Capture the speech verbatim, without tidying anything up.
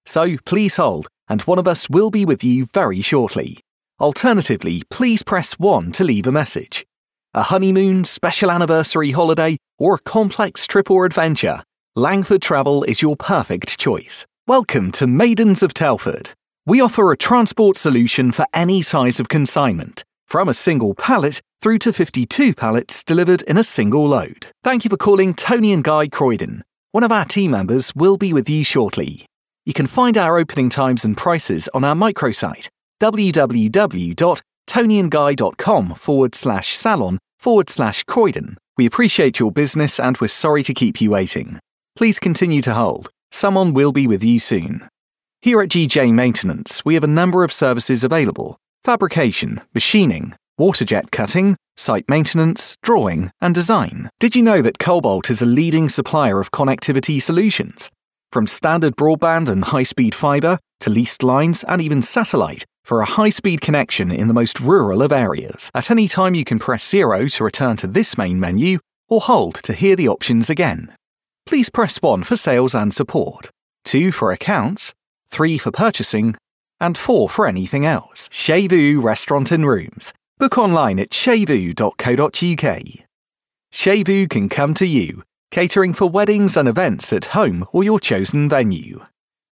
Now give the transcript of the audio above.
So please hold, and one of us will be with you very shortly. Alternatively, please press one to leave a message. A honeymoon, special anniversary holiday, or a complex trip or adventure, Langford Travel is your perfect choice. Welcome to Maidens of Telford. We offer a transport solution for any size of consignment, from a single pallet through to fifty-two pallets delivered in a single load. Thank you for calling Tony and Guy Croydon. One of our team members will be with you shortly. You can find our opening times and prices on our microsite, www.tonyandguy.com forward slash salon forward slash Croydon. We appreciate your business and we're sorry to keep you waiting. Please continue to hold. Someone will be with you soon. Here at G J Maintenance, we have a number of services available: fabrication, machining, waterjet cutting, site maintenance, drawing, and design. Did you know that Cobalt is a leading supplier of connectivity solutions? From standard broadband and high-speed fibre to leased lines and even satellite for a high-speed connection in the most rural of areas. At any time you can press zero to return to this main menu or hold to hear the options again. Please press one for sales and support, two for accounts, three for purchasing, and four for anything else. Chez Vous Restaurant and Rooms. Book online at chez vous dot co dot uk. Chez Vous can come to you, catering for weddings and events at home or your chosen venue.